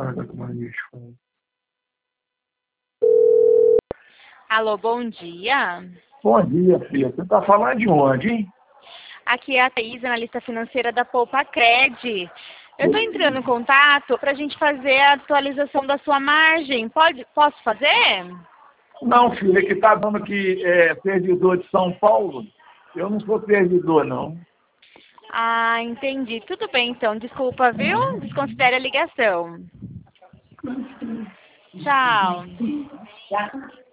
carregar com mania de fundo. Alô, bom dia. Bom dia, filha. Você tá falando de onde, hein? Aqui é a Thaís, analista financeira da Poupa Cred. Eu estou entrando em contato para a gente fazer a atualização da sua margem. Posso fazer? Não, filha, que tá dando aqui servidor de São Paulo. Eu não sou servidor, não. Ah, entendi. Tudo bem, então. Desculpa, viu? Desconsidere a ligação. Tchau.